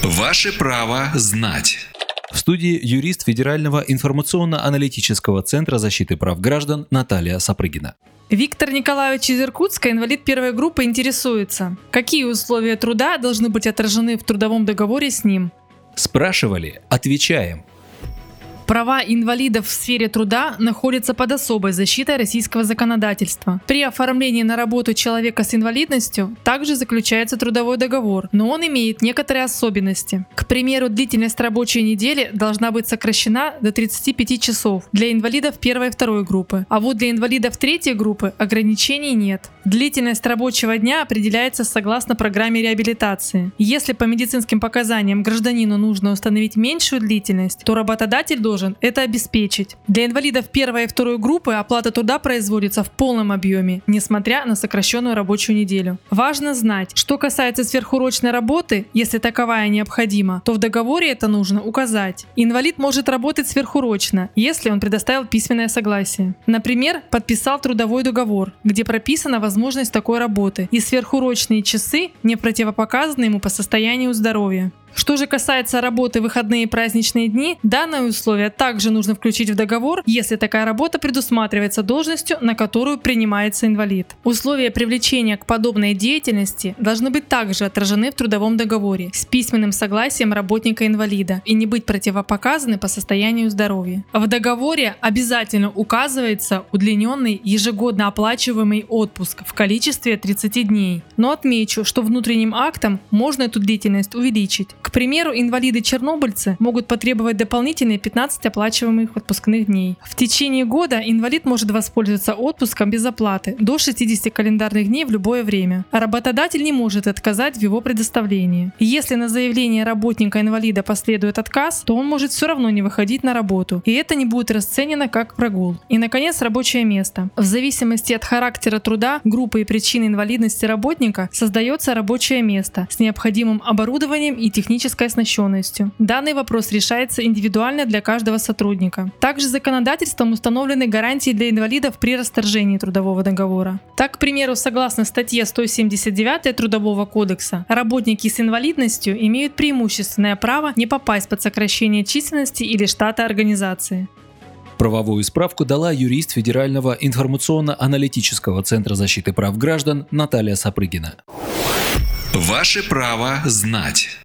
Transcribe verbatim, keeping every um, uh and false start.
Ваше право знать. В студии юрист Федерального информационно-аналитического центра защиты прав граждан Наталья Сапрыгина. Виктор Николаевич из Иркутска, инвалид первой группы, интересуется, какие условия труда должны быть отражены в трудовом договоре с ним. Спрашивали, отвечаем. Права инвалидов в сфере труда находятся под особой защитой российского законодательства. При оформлении на работу человека с инвалидностью также заключается трудовой договор, но он имеет некоторые особенности. К примеру, длительность рабочей недели должна быть сокращена до тридцати пяти часов для инвалидов первой и второй группы, а вот для инвалидов третьей группы ограничений нет. Длительность рабочего дня определяется согласно программе реабилитации. Если по медицинским показаниям гражданину нужно установить меньшую длительность, то работодатель должен это обеспечить. Для инвалидов первой и второй группы оплата труда производится в полном объеме, несмотря на сокращенную рабочую неделю. Важно знать, что касается сверхурочной работы, если таковая необходима, то в договоре это нужно указать. Инвалид может работать сверхурочно, если он предоставил письменное согласие. Например, подписал трудовой договор, где прописана возможность такой работы, и сверхурочные часы не противопоказаны ему по состоянию здоровья. Что же касается работы в выходные и праздничные дни, данное условие также нужно включить в договор, если такая работа предусматривается должностью, на которую принимается инвалид. Условия привлечения к подобной деятельности должны быть также отражены в трудовом договоре с письменным согласием работника-инвалида и не быть противопоказаны по состоянию здоровья. В договоре обязательно указывается удлиненный ежегодно оплачиваемый отпуск в количестве тридцати дней. Но отмечу, что внутренним актом можно эту длительность увеличить. К примеру, инвалиды-чернобыльцы могут потребовать дополнительные пятнадцать оплачиваемых отпускных дней. В течение года инвалид может воспользоваться отпуском без оплаты до шестидесяти календарных дней в любое время, а работодатель не может отказать в его предоставлении. Если на заявление работника-инвалида последует отказ, то он может все равно не выходить на работу, и это не будет расценено как прогул. И, наконец, рабочее место. В зависимости от характера труда, группы и причины инвалидности работника создается рабочее место с необходимым оборудованием и технической оснащенностью. Данный вопрос решается индивидуально для каждого сотрудника. Также законодательством установлены гарантии для инвалидов при расторжении трудового договора. Так, к примеру, согласно статье сто семьдесят девять Трудового кодекса, работники с инвалидностью имеют преимущественное право не попасть под сокращение численности или штата организации. Правовую справку дала юрист Федерального информационно-аналитического центра защиты прав граждан Наталья Сапрыгина. Ваше право знать.